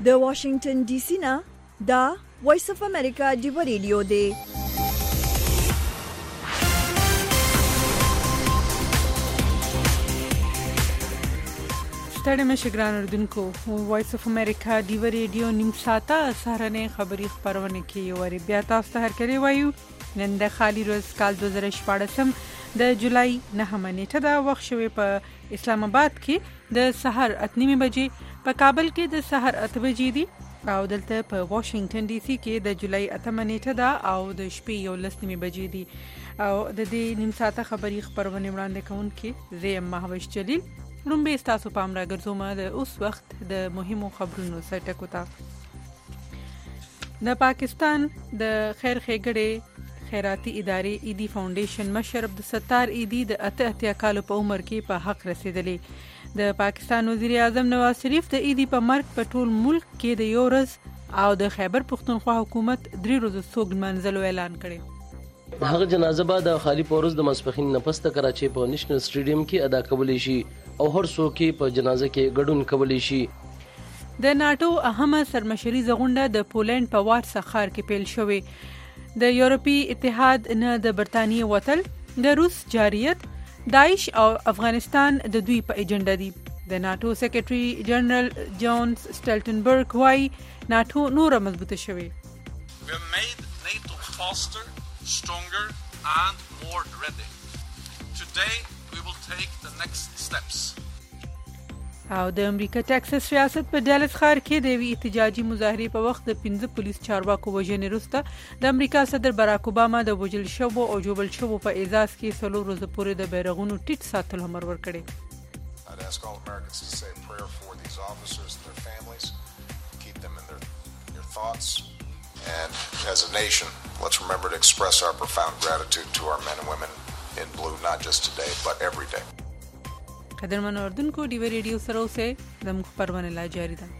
د واشنگټن ډي سي نه دا وایس اف امریکا دی ریډیو دی. ستړي مشه ګران اردوونکو، وایس اف امریکا دی ریډیو نیم ساعته سهارنې خبری خبرونه کې وری بیا تاسو ته هرکلی وایو. نن د خالی روز کال 2014 د جولای 9 نیټه دا وخت شوی په اسلام آباد کې د سحر 8:30 بجې، په کابل کې د سحر 8 بجې دي او دلته په واشنگټن ډي سي کې د جولای 8 نیټه دا او د شپې 11:30 بجې دي. او د دې نیم ساعته خبری خبرونه وړاندې کوونکې زه مهوش جلیل لومبه تاسو پام راګرځوم د اوس وخت د مهمو خبرونو سرټکو ته. د پاکستان د خیر ښېګړې خیراتي ادارې ایدی فاونډیشن مشر عبدالستار ایدی د 88 کالو په عمر کې په حق رسیدلی. د پاکستان وزیر اعظم نواز شریف د ایدی په مرګ په ټول ملک کې د یو ورځ او د خیبر پختونخوا حکومت 3 ورځې سوګ منځلو اعلان کړی. هغه جنازه به د خالی پورز د ماسپخین نه پس د کراچۍ په نېشنل سټیډیم کې ادا کولی شي او هر څوک په جنازه کې ګډون کولی شي. د ناتو اهمه سرمشري غونډه د پولند په وارسا ښار کې پیل شوې. د یورپی اتحاد نه د برتانیې وتل، د روس جاریت، داعش او افغانستان د دوی په ایجنډا دي. د ناتو سیکریټري جنرال جونز سټلټنبرګ وايي ناتو نور مضبوطه شوې. We have made NATO faster, stronger and more ready. Today we will take the next steps. او د امریکا ټکساس ریاست په ډالس ښار کې د وی احتجاجي مظاهرې په وخت د 15 پولیس چارواکو وژنې وروسته د امریکا صدر باراک اوباما د وژل شوو او جوړل شوو په اعزاز کې 3 ورځې پورې د بیرغونو ټیټ ساتلو امر ورکړی. I'd ask all Americans to say a prayer for these officers and their families, keep them in their thoughts, and as a nation, let's remember to express our profound gratitude to our men and women in blue, not just today, but every day. قدرمن اردوونکو، ډي وی ریډیو سره اوسئ، زموږ خبرونه لا جاری ده.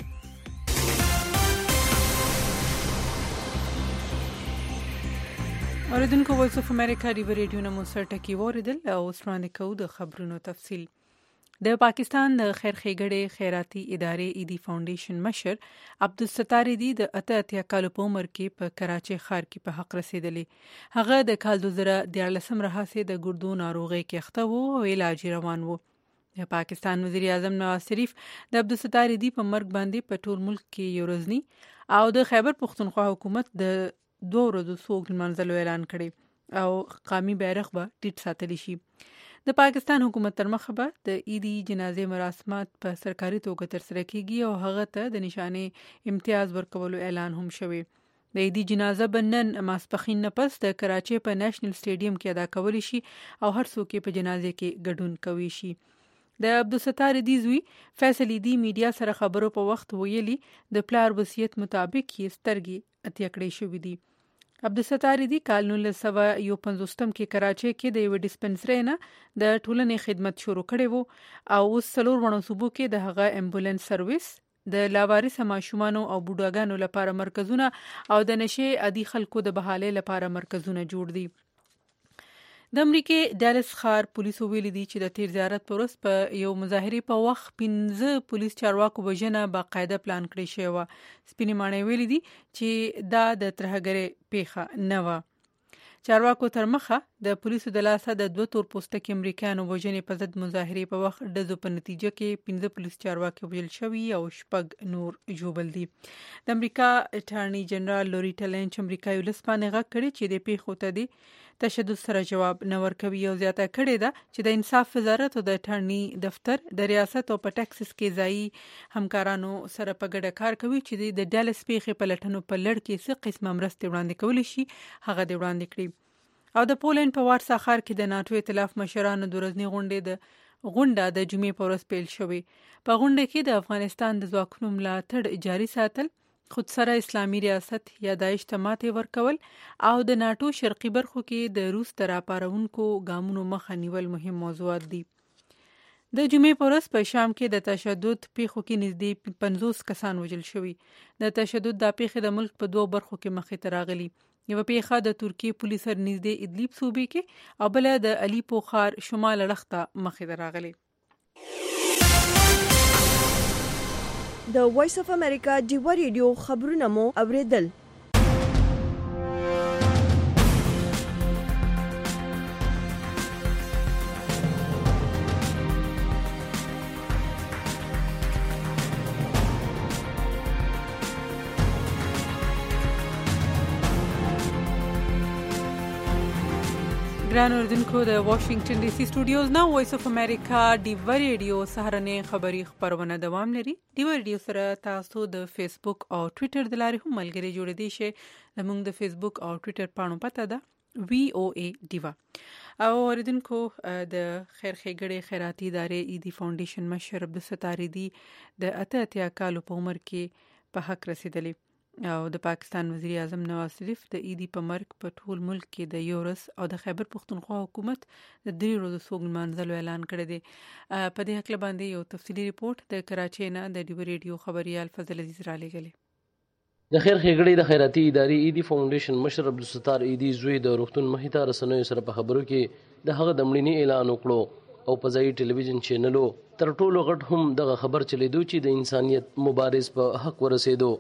اردوونکو، وایس اف امریکا ډي وی ریډیو نه مو سرټکی وریدل او اوس وړاندې کوو د خبرونو تفصیل. د پاکستان د خیر ښېګړې خیراتي ادارې ایدی فاونډیشن مشر عبدالستار ایدی د 88 کالو په عمر کې په کراچۍ ښار کې په حق رسیدلی. هغه د کال 2014 راهیسې د ګردو ناروغۍ کې اخته و او علاج روان و. د پاکستان وزیر اعظم نواز شریف د عبدالستار ایدی په مرګ باندې په ټول ملک کې یو ورځنی او د خیبر پختونخوا حکومت د 2 ورځو سوګ منځلو اعلان کړی او قومي بیرغ به ټیټ ساتلی شي. د پاکستان حکومت تر مخه به د ایدی جنازې مراسمات په سرکاري توګه ترسره کیږي او هغه ته د نشانه امتیاز ورکولو اعلان هم شوی. د ایدی جنازه بنن ماسپخین نه پس د کراچۍ په نېشنل سټیډیم کې ادا کولی شي او هر څوک په جنازې کې ګډون کوي شي. د عبدالستار ایدی زوی فیصل ایدی میډیا سره خبرو په وخت ویلي د پلار وصیت مطابق یې سترګې اتیا کړې شوې دي. عبدالستار ایدی کال 1951 کې کراچۍ کې د یو ډیسپنسری نه د ټولنې خدمت شروع کړي وو او اوس 4 وړو صوبو کې د هغه امبولانس سرویس، د لاوارث ماشومانو او بوډاګانو لپاره مرکزونه او د نشي عادي خلکو د بحالې لپاره مرکزونه جوړ دي. د امریکای ډالس ښار پولیسو ویلي دي چې د تیر زیارت پر ورځ په یو مظاهرې په وخت 15 پولیس چارواکو وژنه باقاعده پلان کړی شوی و. سپینې ماڼۍ ویلي دي چې دا د ترهګرۍ پیښه نه و. چارواکو تر مخه د پولیسو د لاسه د 2 تور پوستکي امریکایانو وژنې په ضد مظاهرې په وخت ډزو په نتیجه کې 15 پولیس چارواکي وژل شوي او 6 نور ژوبل دي. د امریکا اټارنی جنرال لوریټا لینچ امریکایي ولس باندې غږ کړی چې د پیښو ته دی تشدد سره جواب نه ورکوي او زیاته کړې ده چې د انصاف وزارت او د اټارنی دفتر د ریاست او په ټکساس کې ځایي همکارانو سره په ګډه کار کوي چې د ډالس پیښې په لټنو په لړ کې څه قسمه مرستې وړاندې کولی شي هغه دې وړاندې کړي. او د پولند په وارسا ښار کې د ناتو ائتلاف مشرانو د ورځنۍ غونډه د جمعې په ورځ پیل شوې. په غونډه کې د افغانستان د ځواکونو ملاتړ جاري ساتل، خود سره اسلامي ریاست یا داعش ته ماتې ورکول او د ناتو شرقي برخو کې د روس د راپارونکو ګامونو مخه نیول مهم موضوعات دي. د جمعې په ورځ په شام کې د تشدد پیښو کې نږدې 50 کسان وژل شوي. د تشدد د پیښې د ملک په 2 برخو کې مخې ته راغلي. یو پیښه د ترکیې پولیس سره نږدې ادلیب صوبې کې او بل د الیپو ښار شمال اړخ ته مخې ته راغلي. د وایس اف امریکا ډیوا ریډیو خبرونه مو اوریدل. ګران اوریدونکو د واشنگټن ډي سي سټوډیوز نو وایس اف امریکا ډیوا ریډیو سهارنې خبری خبرونه دوام لري. ډیوا ریډیو سره تاسو د فیسبوک او ټوئیټر د لارې هم ملګري جوړ دي شي. زموږ د فیسبوک او ټوئیټر پاڼو پته ده VOA ډیوا. او اوریدونکو د خیر ښېګړې خیراتي ادارې ایدي فاونډیشن مشر عبدالستار ایدي د 88 کالو په عمر کې په حق رسیدلی او د پاکستان وزیر اعظم نواز شریف د ایدي په مرګ په ټول ملک کې د یورس او د خیبر پختونخوا حکومت د 3 ورځو سوګ لمانځلو اعلان کړی دی. په دې حق باندې یو تفصیلی ریپورت د کراچۍ نه د ډیوا ریډیو خبريال فضل عزیز را لګلی. د خیر ښېګړې د خیراتي ادارې ایدي فاونډیشن مشر عبدالستار ایدي زوی د روغتون مخې ته رسنیو سره په خبرو کې د هغه د مړینې اعلان وکړو او په ځایي ټلویزیون چینلو تر ټولو غټ هم دغه خبر چلیدو چې د انسانیت مبارز په حق ورسېدو.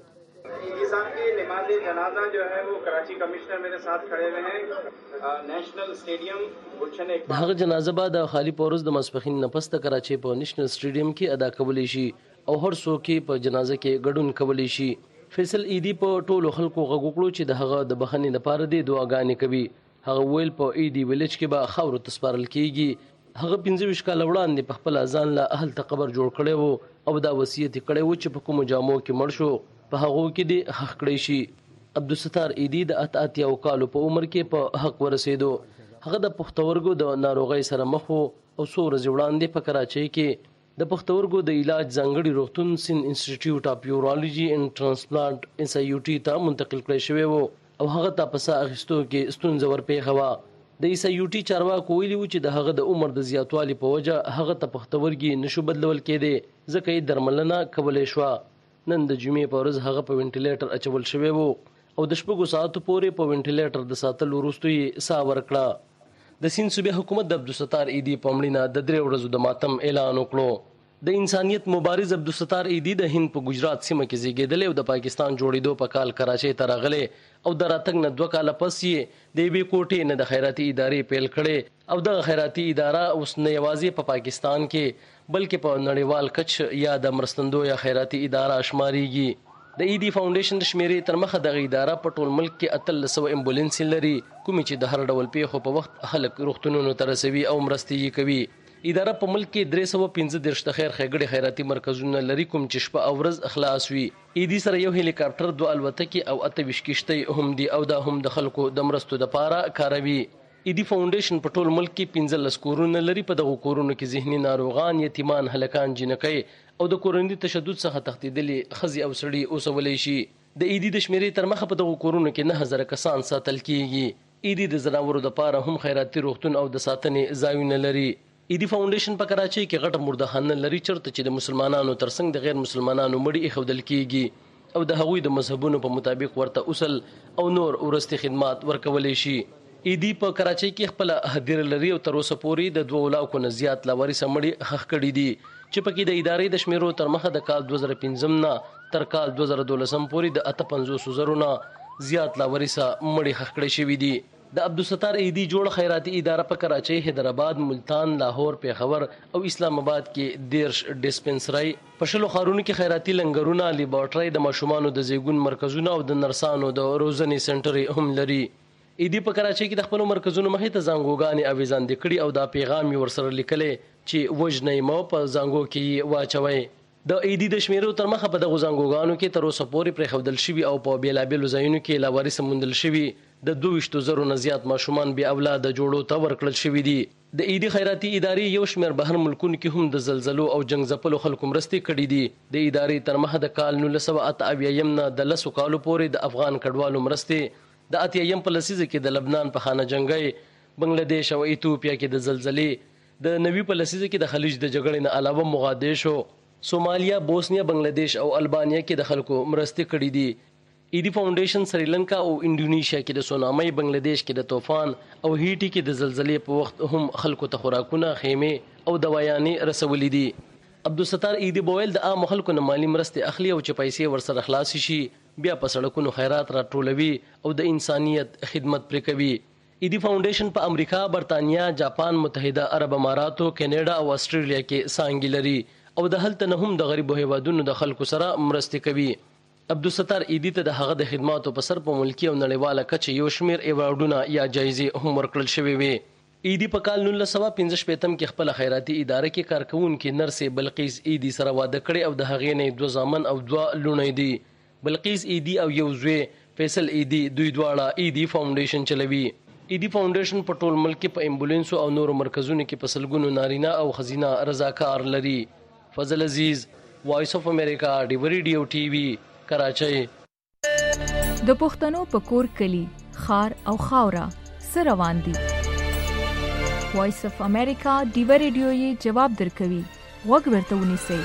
जनाजा जो है वो कराची कमिश्नर मेरे साथ खड़े हुए हैं national stadium गुलशन एक د هغه جنازه به د خالی پورز د مسپخین نفس ته کراچۍ په نېشنل سټیډیم کې ادا کولی شي او هر څوک په جنازه کې ګډون کولی شي. فیصل ایدي په ټولو خلکو غږ وکړو چې د هغه د بخښنې لپاره د دعاګانې کوي. هغه ویل په ایدي ویلج کې به خاورو ته سپارل کیږي. هغه 15 کال وړاندې په خپل ځان له اهل ته قبر جوړ کړی وو او دا وصیت کړی وو چې په کوم جامو کې مړ شو په هغه کې د حق کړی شي. عبدالستار ایدي د 88 کالو په عمر کې په حق ورسېدو. هغه د پښتورګو د ناروغۍ سره مخ وو او څو ورځې وړاندې په کراچۍ کې د پښتورګو د علاج ځانګړي روغتون سین انسټیټیوټ اف یورولوژي اینڈ ټرانسپلانټ SIUT ته منتقل کړی شوی وو او هغه ته په سا اخیستو کې ستونزه ورپېښه وه. د SIUT چارواکو ویلي وو چې د هغه د عمر د زیاتوالي په وجه هغه ته پښتورګي نشو بدلول کېدی ځکه یې درملنه کولی شوه. نن د جمعې په ورځ هغه په وینټیلیټر اچول شوی وو او د شپږو ساعتو پورې په وینټیلیټر د ساتلو وروسته یې ساه ورکړه. د سیند صوبې حکومت د عبدالستار ایدي په مړینه د 3 ورځو د ماتم اعلان وکړو. د انسانیت مبارز عبدالستار ایدي د هند په ګجرات سیمه کې زیږېدلی او د پاکستان جوړېدو په کال کراچۍ ته راغلی او د راتګ نه 2 کاله پس یې د یوې کوټې نه د خیراتي ادارې پیل کړې او دغه خیراتي اداره اوس نه یوازې په پاکستان کې بلکې په نړیوال کچ یا د مرستندو یا خیراتي اداره شمارېږي. د ایدي فاونډیشن د شمیرې تر مخه دغه اداره په ټول ملک کې 1300 امبولانس لري کومې چې د هر ډول پیښو په وخت خلک روغتونونو ته رسوي او مرستې یې کوي. اداره په ملک کې 315 د خیر ښېګړې خیراتي مرکزونه لري کوم چې شپه او ورځ خلاص وي. ایدي سره یو هلیکاپټر 2 الوتکې او 28 کشتۍ هم دي او دا هم د خلکو د مرستو لپاره کاروي. ایدي فاونډیشن په ټول ملک کې 15 کورونه لري. په دغه کورونو کې ذهني ناروغان، یتیمان، هلکان، جنکۍ او د کورنۍ تشدد څخه تښتېدلي ښځې او سړي اوسولی شي. د ایدي د شمیرې تر مخه په دغه کورونو کې 9000 کسان ساتل کیږي. ایدي د زناورو لپاره هم خیراتي روغتون او د ساتنې ځایونه لري. ایدي فاونډیشن په کراچۍ کې غټه مردهانه لري چرته چې د مسلمانانو ترڅنګ د غیر مسلمانانو مړي ایښودل کیږي او د هغوی د مذهبونو په مطابق ورته اصل او نور ورستي خدمات ورکولی شي. ایدي په کراچۍ کې خپل هدیره لري او تر اوسه پورې د 2 لاکو نه زیات لاوارثه مړي ښخ کړي دي چې پکې د ادارې د شمیرو تر مخه د کال 2015 نه تر کال 2012 پورې د 58,000 نه زیات لاوارثه مړي ښخ کړي شوي دي. د عبدالستار ایدي جوړ خیراتي اداره په کراچۍ، حیدرآباد، ملتان، لاهور، پیښور او اسلام آباد کې 13 ډیسپنسري په 20 ښارونو کې خیراتي لنګرونه، لیبارټري، د ماشومانو د زیږون مرکزونه او د نرسانو د روزنې سنټر هم لري. ایدي په کراچۍ کې د خپل مرکزونو مخې ته زنګوګانې اویزاندې کړي او دا پیغام یې ورسره لیکلی چې وژنئ مو په زنګو کې واچوئ. د ایدي د شمیرو تر مخه په دغو زنګوګانو کې تر اوسه پورې پرېښودل شوي او په بېلابېلو ځایونو کې لاوارثه موندل شوي د 22,000 نه زیات ماشومان بې اولاده جوړو ته ورکړل شوي دي. د ایدي خیراتي ادارې یو شمېر بهر ملکونو کې هم د زلزلو او جنګ ځپلو خلکو مرستې کړي دي. د ادارې تر مخه د کال 1978 نه د 10 کالو پورې د افغان کډوالو مرستې، د 88 په لسیزه کې د لبنان په خانه جنګۍ، بنگلاديش او ایتوپیا کې د زلزلې، د 90 په لسیزه کې د خلیج د جګړې نه علاوه مغادیشو، سومالیا، بوسنیا، بنگلاديش او البانیا کې د خلکو مرستې کړي دي. ایدي فاونډیشن سریلانکا او انډونیشیا کې د سونامي، بنگلاديش کې د طوفان او هیټي کې د زلزلې په وخت هم خلکو ته خوراکونه، خیمې او دوايانې رسولې دي. عبدالستار ایدی بویل د عام خلکو نه مالی مرستې اخلي او چې پیسې ورسره خلاص شي بیا په سړکونو خیرات راټولوي او د انسانیت خدمت پرې کوي. ایدی فاونډیشن په امریکا، برتانیا، جاپان، متحده عرب اماراتو، کینیډا او استرالیا کې څانګې لري او د هلته نه هم د غریبو هیوادونو د خلکو سره مرستې کوي. عبدالستار ایدی ته د هغه د خدماتو په سر په ملکی او نړیواله کچه یو شمیر ایوارډونه یا جایزې هم ورکړل شوې وي. ایدی په کال 1915 کې خپل خیراتي اداره کې کارکونکو نرسې بلقیس ایدی سره واده کړی او د هغې نه 2 زامن او 2 لوڼې دي. بلقیس ایدی او یو زوی فیصل ایدی دوی دواړه ایدی فاونډیشن چلوي. ایدی فاونډیشن په ټول ملک کې په امبولانسو او نورو مرکزونو کې په سلګونو نارینه او خزینه رضاکار لري. فضل عزیز، وایس اف امریکا، ډیو ریډیو ټي وي، کراچۍ. د پښتنو په کور کلی خار او خاوره سره روان دي. وایس اف امریکا ډیو ریډیو یې جواب درکوي. غوږ ورته ونیسئ.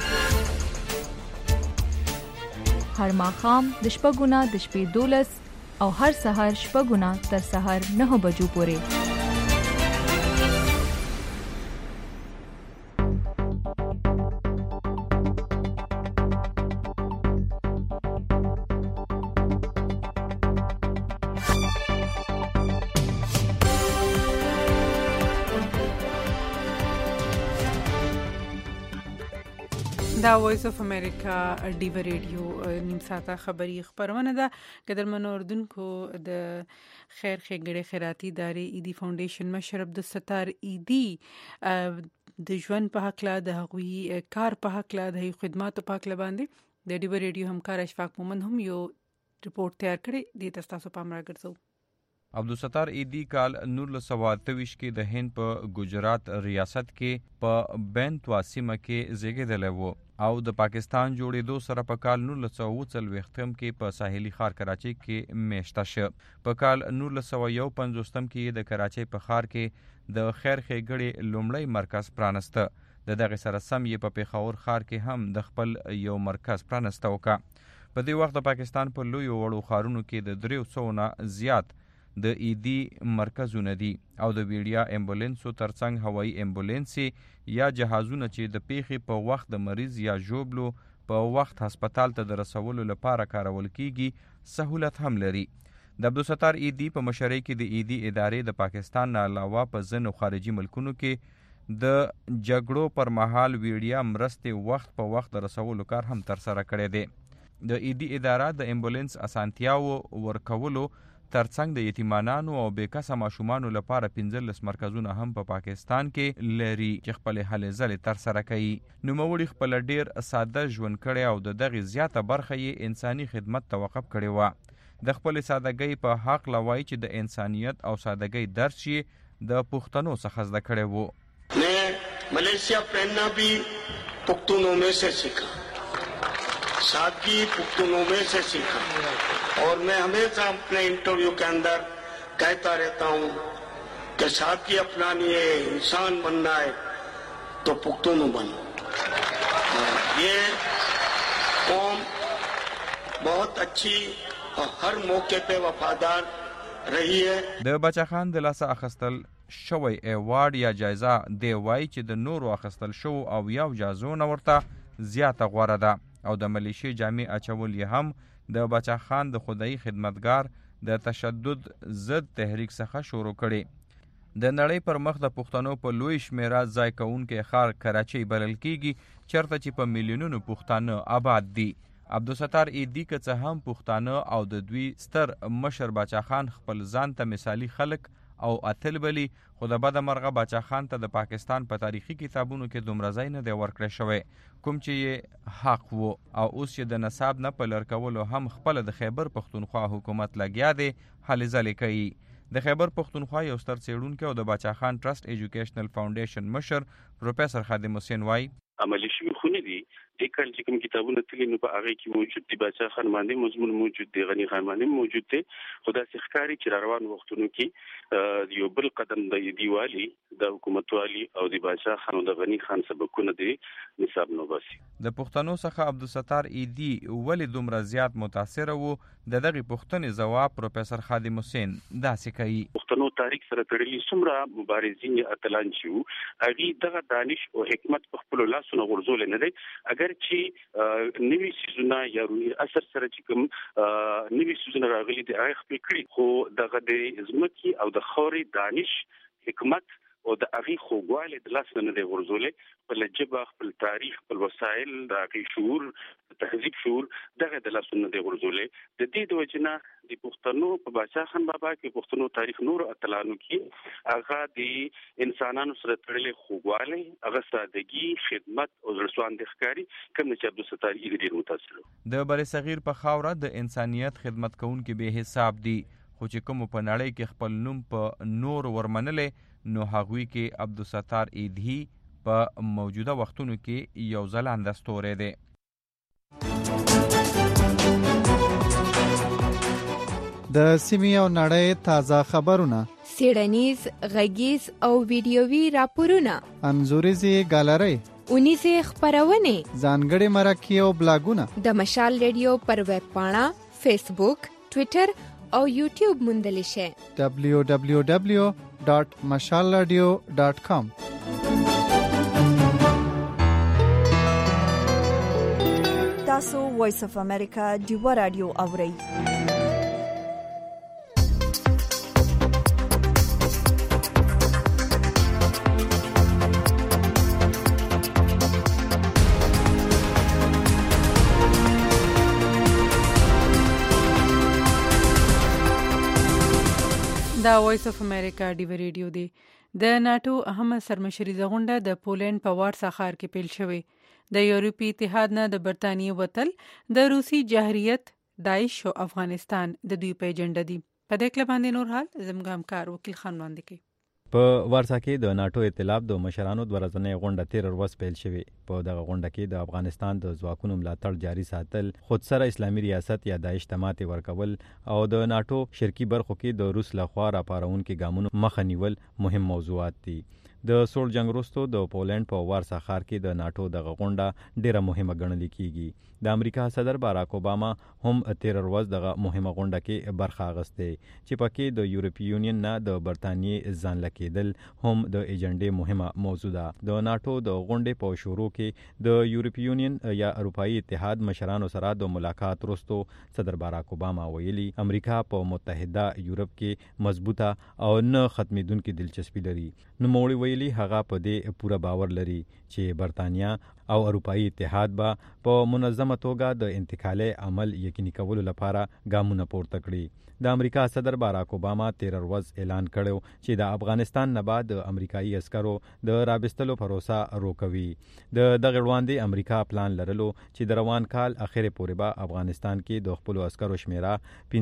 هر ماښام د 6 نه د شپې 12 او هر سهار 6 نه تر سهار 9 بجو پورې. دا وایس اف امریکا ډیو ریډیو نیم ساعته خبری خبرونه ده. قدرمن اوردونکو، د خیر ښېګړې خیراتي ادارې ایدی فاونډیشن مشر عبدالستار ایدی د ژوند په حق لا د هغوی کار په حق لا د خدماتو په حق لا باندې د ډیو ریډیو همکار اشفاق مومن هم یو ریپورت تیار کړی دی. تاسو پام راګرځو. عبدالستار ایدی کال 1928 کې د هند په ګجرات ریاست کې په بینتوا سیمه کې زیږیدلی و او د پاکستان جوړېدو سره په کال 1940 کې په ساحلي ښار کراچۍ کې میشته شو. په کال 1951 کې د کراچۍ په ښار کې د خیر ښېګړې لومړی مرکز پرانسته. د دغه سره سم یې په پیښور ښار کې هم د خپل یو مرکز پرانسته وکړه. په دې وخت د پاکستان په لویو وړو ښارونو کې د 300 نه زیات د ایدی مرکزونه دي او د ویډیا امبولانسو ترڅنګ هوایي امبولانسې یا جهازونه چې د پیښې په وخت د مریض یا ژوبلو په وخت هسپتال ته د رسولو لپاره کارول کیږي سہولت هم لري. د عبدالستار ایدی په مشرۍ کې د ایدی ادارې د پاکستان نه علاوه په ځینو خارجي ملکونو کې د جګړو پر مهال ویډیا مرستې وخت په وخت د رسولو کار هم ترسره کړی دی. د ایدی اداره د امبولانس اسانتیاو ورکولو ترڅنګ د یتیمانانو او بیکسه ماشومانو لپاره 15 مرکزونه هم په پاکستان کې لري چې خپل هلې ځلې ترسره کوي. نوموړي خپل ډیر ساده ژوند کړی او د دغه زیاته برخه یې انساني خدمت ته وقف کړی و. د خپل سادهګۍ په حق لوي چې د انسانیت او سادهګۍ درس یې د پښتنو څخه زده کړی و. मैं मलेशिया पहनना भी पुख्तनों में से सीखा, सादगी पुख्तनों में से सीखा और मैं हमेशा अपने इंटरव्यू के अंदर कहता रहता हूँ कि सादगी अपनानी है, इंसान बनना है तो पुख्तनों बनो. ये कौम बहुत अच्छी और हर मौके पे वफादार रही है. د بچا خان د لاسه اخستل شوی ایوارډ یا جایزه دی وای چې د نورو اخستل شو او یو جایزونه ورته زیاته غوړه ده او د ملیشي جامع اچول یې هم د بچا خان د خدای خدمتگار د تشدد ضد تحریک څخه شروع کړي. د نړۍ پر مخ د پښتنو په لوی شمیره ځای کوونکې ښار کراچۍ بلل کیږي چرته چې په میلیونونو پښتانه آباد دي. عبدالستار ایدی که څه هم پښتانه او د دوی ستر مشر بچا خان خپل ځان ته مثالی خلک او اتل بلی، خو د بده مرغه بچا خان ته د پاکستان په تاریخي کتابونو کې دومره ځای نه دی ورکړی شوی کوم چې یې حق وو او اوس چې د نصاب نه په لر کولو هم خپل د خیبر پښتونخوا حکومت لګیا دی هلې ځلې کوي. د خیبر پښتونخوا یو ستر څېړونکی او د بچا خان ټرست ایجوکیشنل فاونډیشن مشر پروفیسر خادم حسین وای عملی شوي خو نه دي. دې کال چې کوم کتابونه تللي نو په هغې کې موجود دي، بادشاه خان باندې مضمون موجود دی، غني خان باندې موجود دی. خو داسې ښکاري چې را روان وختونو کې یو بل قدم د دیوالي د حکومتوالي او د بادشاه خان او د غني خان سبقونه دی نصاب نو باسي. د پښتنو څخه عبدالستار ایدی ولې دومره زیات متاثره و؟ د دغې پوښتنې ځواب پروفیسر خادم حسین داسې کوي. پښتنو تاریخ سره تړلي څومره مبارزین اتلان چې وو هغې دغه دانش او حکمت په خپلو لاسو لاسونه ورزول نه دی اگر چې نوی سيزونه یا روحي اثر سره چې کوم نوی سيزونه راغلي دي هغه خپل کړی خو دغه د زمکي او د خوري دانش حکمت او د اغي خوګواله د لاسونه نه دی ورزولې په لجبه خپل تاریخ خپل وسایل د اغي شعور تهذیب شعور دغه د لاسونه دی ورزولې د دې د وجنه د پښتنو په بادشاہ خان بابا کې پښتنو تاریخ نور اتلانو کې هغه د انسانانو سره تړلې خوګواله هغه سادهګي خدمت او رسوان د ښکاری کوم چې عبدالستار ډیر متاثر د بر صغیر په خاوره د انسانيت خدمت کوونکې به حساب دي خو چې کوم په نړۍ کې خپل نوم په نور ورمنلې نو هغوی کې عبدالستار ایدهی په موجوده وختونو کې یو ځلانده ستوری دی. د سیمې او نړۍ تازه خبرونه، څېړنیز، غږیز او ویډیويي راپورونه، انځوریزې ګالرۍ، اونیزې خپرونې، ځانګړي مرکې او بلاګونه د مشال ریډیو پر ویب پاڼه، فیسبوک، ټویټر او یوټیوب موندلی شئ. www.mashalradio.com. تاسو وایس اف امریکا ډیو رادیو اورئ. دا وایس اف امریکا ډیو ریډیو دی. د ناتو اهم سرمشریزه غونډه د پولند په وارسا ښار کې پیل شوې. د یورپی اتحاد نه د برتانیې وتل د روسي جمهوریت داعش او افغانستان د دوی په ایجنډا دي. په دې کله باندې نور حال زموږ همکار وکیل خان وړاندې کوي. په وارسا کې د ناتو ائتلاف د مشرانو د ورځنۍ غونډه 13 ورځ پیل شوې. په دغه غونډه کې د افغانستان د ځواکونو ملاتړ جاري ساتل، خودسره اسلامي ریاست یا داعش ته ماتې ورکول او د ناتو شرکي برخو کې د روس لخوا راپارونکو ګامونو مخه نیول مهم موضوعات دي. د سوړ جنگ وروسته د پولند په وارسا ښار کې د ناتو دغه غونډه ډیره مهمه ګڼل کیږي. د امریکا صدر باراک اوباما هم 13 ورځ دغه مهمه غونډه کې برخه اخیسته چې پکې د یورپی یونین نه د برتانیې ځان لکېدل هم د ایجنډې مهمه موضوع ده. د ناتو د غونډې په شروع کې د یورپی یونین یا اروپایي اتحاد مشرانو سره د ملاقات وروسته صدر باراک اوباما ویلي امریکا په متحده یورپ کې مضبوطه او نه ختمېدونکې دلچسپي لري. نوموړي ویلي هغه په دې پوره باور لري چې برتانیا او اروپایي اتحاد به په منظمه توګه د انتقالي عمل یقیني کولو لپاره ګامونه پورته کړي. د امریکا صدر باراک اوباما 13 ورځ اعلان کړو چې د افغانستان نه بعد د امریکایي عسکرو د رابستلو پروسه روکوي. د دغه وړاندې امریکا پلان لرلو چې د روان کال اخر پورې به افغانستان کې د خپل عسکرو شمیره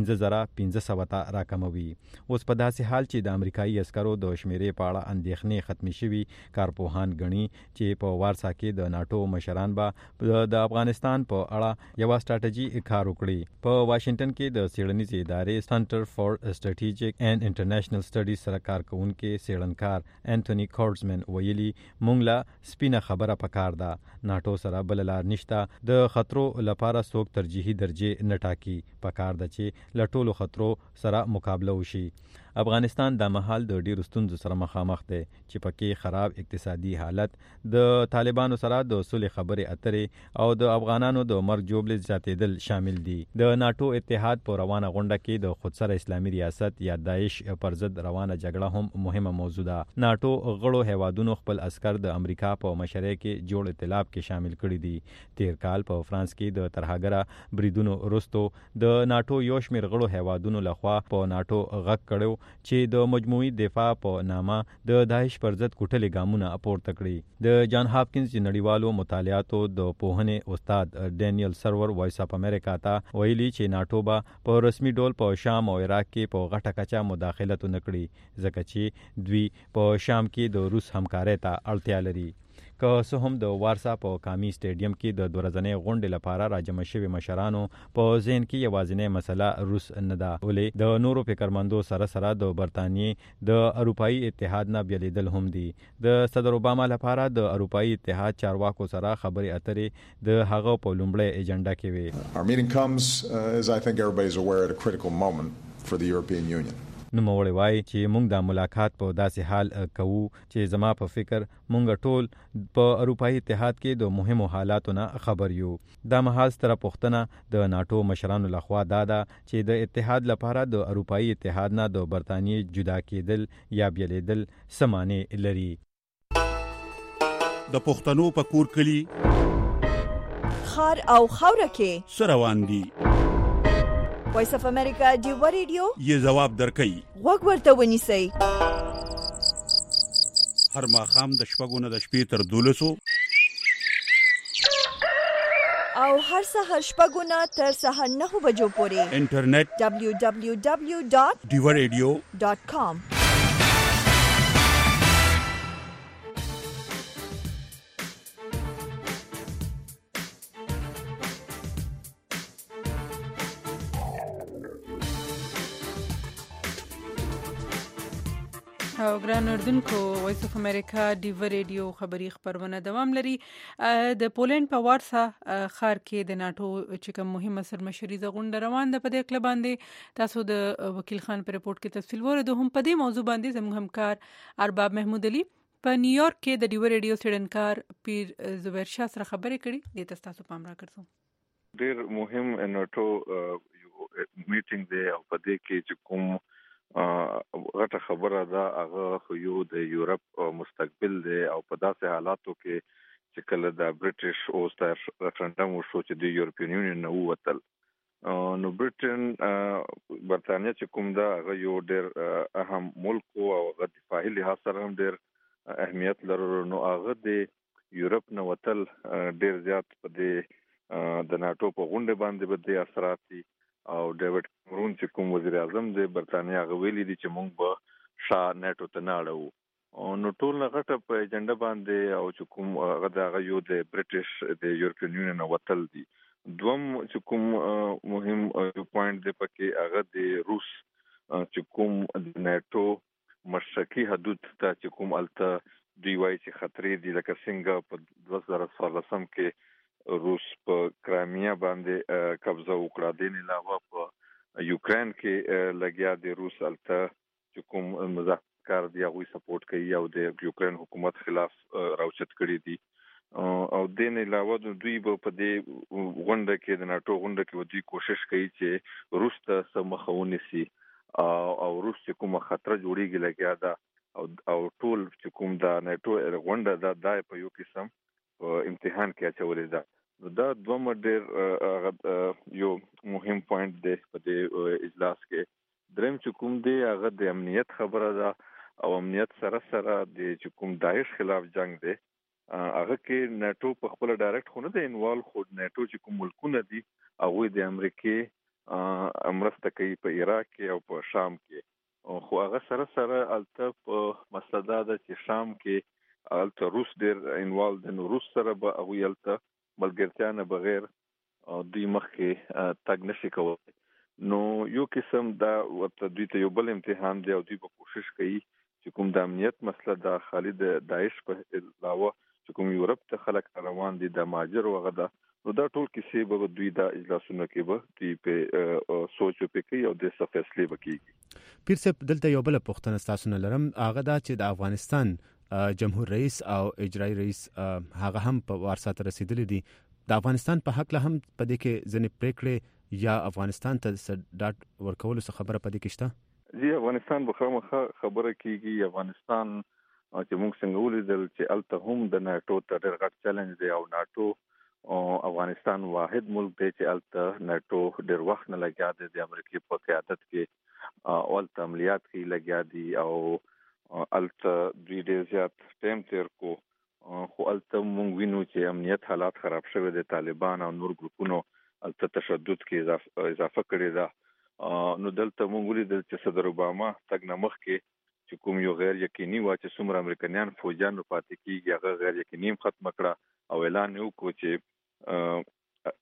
15500 ته راکموي. اوس په داسې حال چې د امریکایي عسکرو د شمیرې په اړه اندېښنې ختمې شوي، کارپوهان ګڼي چې په وارسا کې د ناتو مشران به د افغانستان په اړه یو استراتیژي کار وکړي. په واشنگټن کې د څېړنیزې ادارې سنټر فار اسټریټیجیک اینڈ انټرنیشنل سټډیز سره کار کوونکي څېړنکار انټونی کورټزمن ویلي مونږ له سپینه خبره پکار ده. ناتو سره بل لار نشته. د خطرو لپاره څوک ترجیحي درجه نه ټاکي. پکار ده چې له ټولو خطرو سره مقابله وشي. افغانستان د مهال د ډیرو ستونزو سره مخامخ دی چې پکې خراب اقتصادي حالت، د طالبانو سره د صلح خبرې اترې او د افغانانو د مرګ جوړې زیاتېدل شامل دي. د ناتو اتحاد په روانه غونډه کې د خودسره اسلامي ریاست یا داعش پر ضد روانه جګړه هم مهمه موضوع ده. ناتو غړو هیوادونو خپل عسكر د امریکا په مشرۍ کې جوړ ائتلاف کې شامل کړي دي. تیر کال په فرانس کې د ترهګره بریدونو وروسته د ناتو یو شمېر غړو هیوادونو لخوا په ناتو غږ کړو چې د مجموعي دفاع په نامه د داعش پر ضد کوټلې ګامونه پورته کړي. د جان هاپکینز نړیوالو مطالعاتو د پوهنې استاد ډینیل سرور وایس اف امریکا ته ویلي چې ناتو به په رسمي ډول په شام او عراق کې په غټه کچه مداخلت نکړي ځکه چې دوی په شام کې د روس همکارۍ ته اړتیا لري. که څه هم د وارسا په کامی سټیډیم کې د ورځنۍ غونډې لپاره راجمع شوي مشرانو په ذهن کې یوازینۍ مسله روس نه ده، ولې د نورو فکرمندو سره سره د برتانیې د اروپایي اتحاد نه بیلیدل هم دي. د صدر اوباما لپاره د اروپایي اتحاد چارواکو سره خبرې اترې د هغه په لومړۍ ایجنډا کې وي. Our meeting comes, as I think everybody's aware, at a critical moment for the European Union. نوموړی وایي چې موږ د ملاقات په داسې حال کوو چې زما په فکر موږ ټول په اروپایي اتحاد کې د مهمو حالاتو نه خبر یو. دا مهال ستره پوښتنه د ناټو مشرانو لخوا دا ده چې د اتحاد لپاره د اروپایي اتحاد نه د برتانیې جدا کېدل یا بیلیدل څه معنی لري. د پښتنو په کور کلی خار او خاوره کې څه روان دي. وایس اف امریکا ډیو ریډیو یې ځواب درکوي. غوږ ورته ونیسئ. هر ماښام د شپږو نه د شپې تر 12 او هر سهار شپږو نه تر سهار 9 بجو پورې انټرنیټ www.diwaradio.com. او ګران اردوونکو، وایس اف امریکا ډیو ریډیو خبری خبرونه دوام لري. د پولند په وارسا ښار کې د ناټو چې کوم مهمه سرمشري غونډه روان ده، په دې کله باندې تاسو د وکیل خان په رپورت کې تفصیل ورته هم په دې موضوع باندې زموږ همکار ارباب محمود علي په نیویارک کې د ډیو ریډیو سیډنکار پیر زبیر شاه سره خبرې کړي. د تاسو پام راکړم. ډیر مهم ناټو میټینګ دی او په دې کې چې کوم غټه خبره ده هغه یو د یورپ مستقبل دی او په داسې حالاتو کې چې کله د برټش اوستر ریفرندم وشو چې د یورپین یونین نه ووتل، نو برټن برتانیا چې کوم ده هغه یو ډېر اهم ملک او هغه دفاعي لحاظ سره هم ډېر اهمیت لرلو، نو هغه د یورپ نه وتل ډېر زیات په د ناټو په غونډه باندې به د اثرات دي. او ډیوډ کیمرون چې کوم وزیر اعظم د برتانیا غویلی دي چې موږ به شا ناټو ته ناړو، نو ټول غټه په ایجنډا باندې او چې کوم هغه یو د برټش د یورپین یونین وتل دي. دوم چې کوم مهم پوینټ دی پکې هغه د روس چې کوم د ناټو مشرقي حدود ته چې کوم الته دوی وایي چې خطرې دي، لکه څنګه په 2014 کې روس په کرایمیا باندې قبضه وکړه. د نه علاوه په یوکرين کې لګیا د روس الته چې کوم مذاکرات دي هغه سپورټ کوي او د یوکرين حکومت خلاف راوچت کړی دي. او د نه علاوه دوی په دې غونډه کې د ناټو غونډه کې دوی کوشش کوي چې روس ته سمخونه سي او روس چې کوم خطر جوړیږي لګیا دا او ټول چې کوم د ناټو غونډه دا په یو قسم امتحان کې اچولې ده. دا دوه ډېر یو مهم پوینټ دی په دې اجلاس کې. دریم چې کوم دی هغه د امنیت خبره ده او امنیت سره سره د چې کوم داعش خلاف جنگ دی هغه کې ناټو په خپل ډایرکټ خو نه دی انوالو، خو ناټو چې کوم ملکونه دي هغه د امریکای مرسته کوي په عراق کې او په شام کې، خو هغه سره سره الته په مسله ده چې شام کې الته روس ډېر انوالو دي، نو روس سره به هغه الته ملګرتیا نه بغیر دوی مخکې تګ نشي کولی. نو یو قسم دا ورته دوی ته یو بل امتحان دی او دوی به کوشش کوي چې کوم د امنیت مسله د خالد داعش په علاوه چې کوم یورپ ته خلک روان دي د ماجر وغه ده، نو دا ټول کیسې به دوی د اجلاسونو کې به دوی په سوچ وکړي او د فیصله وکړي. پیر صاحب دلته یو بل پوښتنه تاسو نه لرم، هغه دا چې د افغانستان جمهور رئیس او اجرایی رئیس هغه هم په وارسا ته رسیدلی دي. د افغانستان په حق له هم په دې کې ځنې پریکړې یا افغانستان ته ډاټ ورکول څه خبره په دې کې شته؟ جی افغانستان به خامخا خبره کیږي. افغانستان چې موږ څنګه ولیدل چې الته هم د ناټو ته ډېر غټ چیلنج دی او ناټو افغانستان واحد ملک دی چې الته ناټو ډېر وخت نه لګیا دی د امریکای په قیادت کې او الته عملیات کې لګیا دي او الته دوی ډېر زیات ټایم تیر کو، خو الته موږ وینو چې امنیت حالات خراب شوی دي. طالبان او نور ګروپونو الته تشدد کې اضافه کړی ده. نو دلته موږ ولیدل چې صدر اوباما تګ نه مخکې چې کوم یو غیر یقیني و چې څومره امریکایان فوجیان پاتې کیږي هغه غیر یقیني ختم کړه او اعلان وکړ چې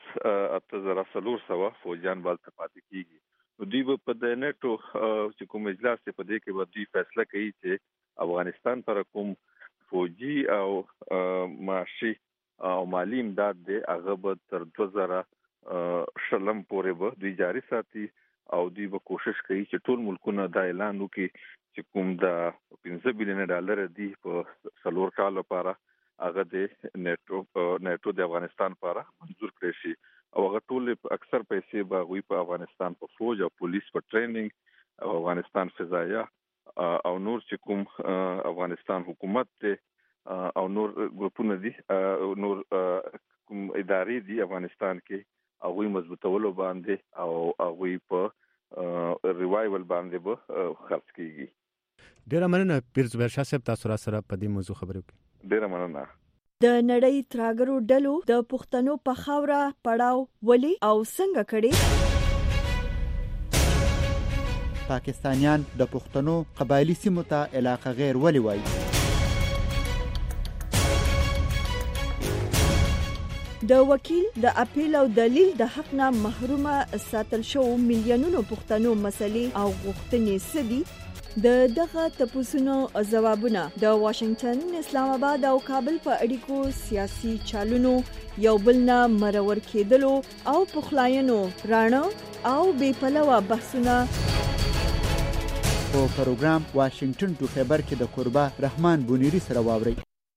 8400 فوجیان بل پاتې کیږي. نو دوی په د نېټو چې کوم اجلاس په دې کې به دوی فیصله کوي چې افغانستان پر کوم فوجي او معاشي او مالی امداد دی هغه به تر 2000 شلم پورې به دوی جاری ساتي او دوی به کوشش کوي چې ټول ملکونه دا اعلان وکړي چې کوم د $15 بلین دی په 4 کال لپاره هغه د نیټو د افغانستان لپاره منظور کړی شي او هغه ټول اکثر پیسې به غوي په افغانستان په فوج او پولیس په ټریننګ او افغانستان فضائیه او نور چې کوم افغانستان حکومت ته او نور ګروپونه دي نور کوم ادارې دي افغانستان کې هغه مضبوطولو باندې او هغه په ریوایول باندې به خرڅ کیږي. ډیر مننه پیر زبیر شاه صاحب، تاسو را سره په دې موضوع خبرې وکړې. ډیر مننه. د نړۍ تراګرو ډلو د پښتنو په خاوره پړاو ولي او څنګه کړي؟ پاکستانیان د پښتنو قبایلی سیمو ته علاقه غیر ولي وایي؟ د وکیل د اپیل او دلیل د حق نه محرومه ساتل شو میلیونونو پښتنو مسلې او غوښتنې سدي. د دغه تپوسونو جوابونه د واشنگټن، اسلام آباد او کابل په اړیکو سیاسي چالونو یو بل نه مرور کېدلو او پخلاینو رانه او بې پلوه بحثونه په پروګرام واشنگټن ټو خبر کې د قربا رحمان بونیری سره واوري.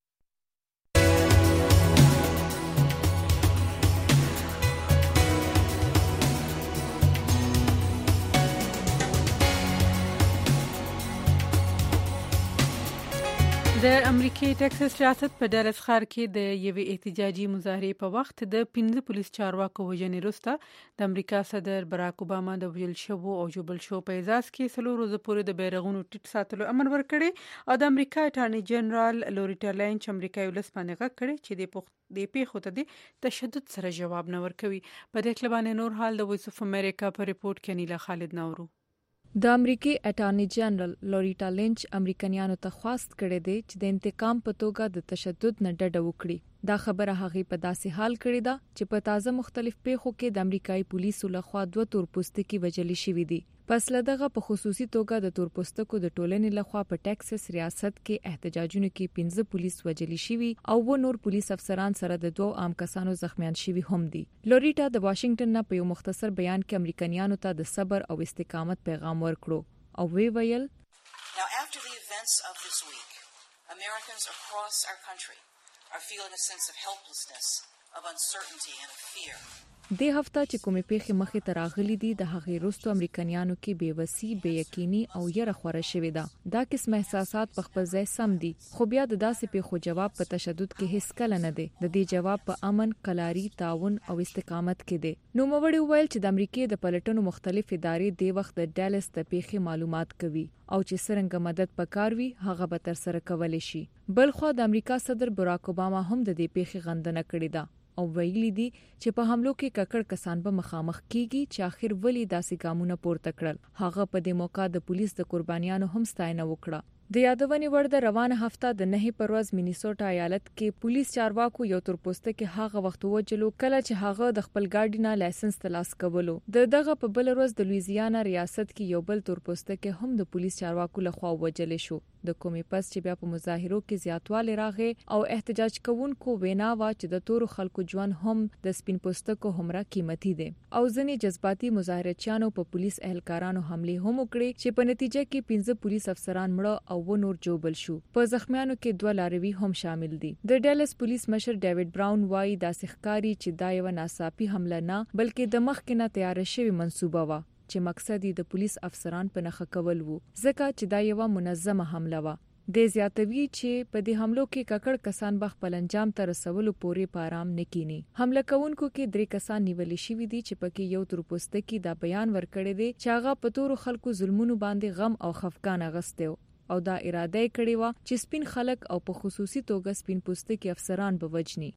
د امریکای ټکساس ریاست په ډالس ښار کې د یوې احتجاجي مظاهرې په وخت د 15 پولیس چارواکو وژنې وروسته د امریکا صدر براک اوباما د وژل شوو او جوبل شو په اعزاز کې 4 ورځې پورې د بیرغونو ټیټ ساتلو امر ورکړی او د امریکا اټارنی جنرال لوریټا لینچ امریکایي ولس باندې غږ کړی چې د پیښو ته د تشدد سره جواب نه ورکوي. په دې کلبانه نور حال د وایس اف امریکا په ریپورت کې نیلا خالد نورو. د امریکای اټارنی جنرال لوریټا لینچ امریکایانو ته خواست کړی دی چې د انتقام په توګه د تشدد نه ډډه وکړي. دا خبره هغه په داسې حال کړی ده چې په تازه مختلف پیښو کې د امریکایي پولیسو لخوا 2 تورپوستکي وژل شوي دي. پس له دغه په خصوصي توګه د تورپوستکو د ټولنې لخوا په ټکساس ریاست کې احتجاجونو کې 15 پولیس وژل شوي او و نور پولیس افسران سره د 2 عام کسانو زخمیان شوي هم دي. لوریټا د واشنگټن نه په یو مختصر بیان کې امریکایانو ته د صبر او استقامت پیغام ورکړو او وی ویل Now after the events of this week, Americans across our country are feeling a sense of helplessness, of uncertainty and of fear. د هفته چې کومې پیښې مخې ته راغلي دي د هغې وروسته امریکایانو کې بېوسي، بې یقیني او یره خوره شوې ده. دا قسم احساسات په خپل ځای سم دي، خو بیا د داسې پیښو جواب په تشدد کې هیڅ کله نه دی. د دې جواب په امن، قلاري، تعاون او استقامت کې دی. نوموړي وویل چې د امریکای د پلټنو مختلف ادارې د وخت د ډالس د پیښې معلومات کوي او چې څنګه مدد پکار وي هغه به تر سره کولی شي. بلخو د امریکا صدر براک اوباما هم د دې پیښې غندنه کړې ده او ویلي دي چې په حملو کې ککړ کسان به مخامخ کیږي چې آخر ولی داسې ګامونه پورته کړل. هغه په دې موقع د پولیس د قربانیانو هم ستاینه وکړه. د یادونې وړ د روانه هفته د 9 پر ورځ مینیسوټا ایالت کې پولیس چارواکو یو تورپوستکي هغه وخت وجلو کله چې هغه د خپل ګاډي نه لایسنس ترلاسه کولو. دغه په بل ورځ د لویزیانا ریاست کې یو بل تورپوستکي هم د پولیس چارواکو لخوا وجل شو. د کومې پس چې بیا په مظاهرو کې زیاتوالی راغی او احتجاج کوونکو وینا وا چې د تورو خلکو ژوند هم د سپین پوستکو همرا قیمتي دي او ځینې جذباتي مظاهرچیانو په پولیس اهلکارانو حمله هم وکړي چې په نتیجه کې 15 پولیس افسران مړه او و نور جوبل شو. په زخمیانو کې 2 لاروي هم شامل دي. د ډالس پولیس مشر ډیوډ براون وايي دا ښکاری چې دا یو ناڅاپي حمله نه بلکې د مخکې نه تیار شوی منصوبه و چې مقصد یې د پولیس افسران په نخښه کول وو ځکه چې دا یو منظمه حمله و. د زیاتوي چې په دې حملو کې ککړ کسان به خپل انجام ته رسولو پورې پارام نکینی. حمله کوونکو کې 3 کسان نیول شوي دي چې پکې یو تورپوستکي دا بیان ورکړی دی چې هغه په تورو خلکو ظلمونو باندې غم او خفقان اغستو او دا اراده یې کړې و چې سپین خلک او په خصوصي توګه سپین پوستکي افسران به وجني.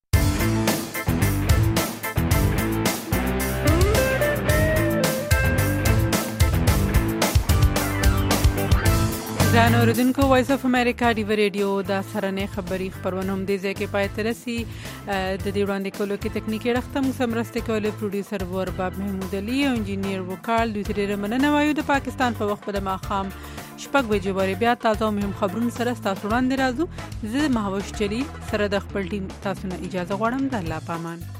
ځان اوریدونکو وایس اف امریکا ډیو ریډیو دا سرنه خبری خبرونه هم دې ځکه پای تر سي د دې وړاندې کولو کې تکنیکی رختم سمرسته کولې پروډوسر ورباب محمود علي او انجینیر وکال دوی ترې مننه وایو. د پاکستان په وخت د ماخام شپږ بجې وری بیا تازه مهم خبرونه سره تاسو وړاندې راځو. زه مهوش چلی سره د خپل ټیم تاسو نه اجازه غواړم. د الله پامان.